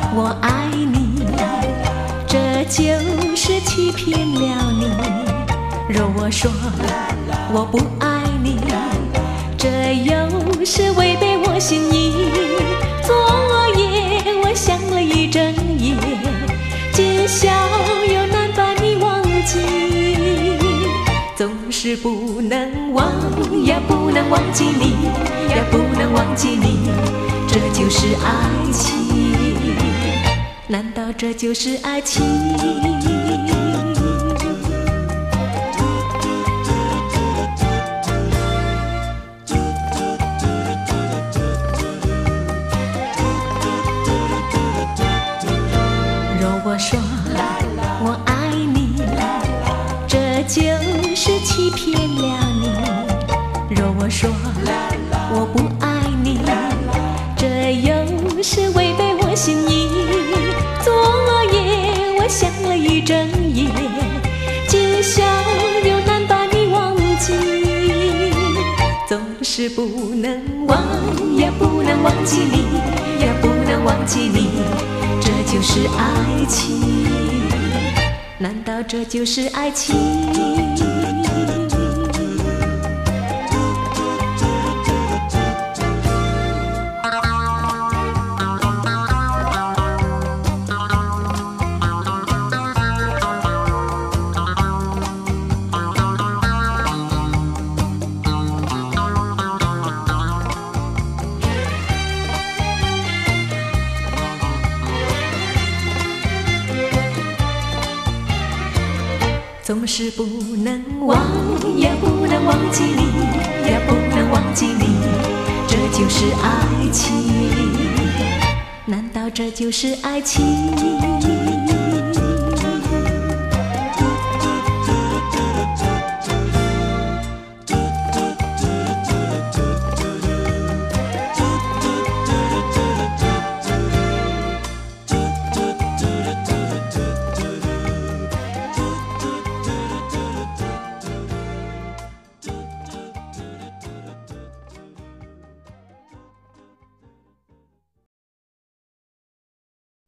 我爱你，这就是欺骗了你。若我说我不爱你，这又是违背我心意。昨夜我想了一整夜，今宵又难把你忘记，总是不能忘，也不能忘记你，也不能忘记你，这就是爱情。难道这就是爱情？若我说我爱你，这就是欺骗了你。若我说我不爱你，这又是违背我心意。昨夜我想了一整夜，今宵又难把你忘记，总是不能忘，也不能忘记你，也不能忘记你，这就是爱情。难道这就是爱情？总是不能忘，也不能忘记你，也不能忘记你，这就是爱情。难道这就是爱情？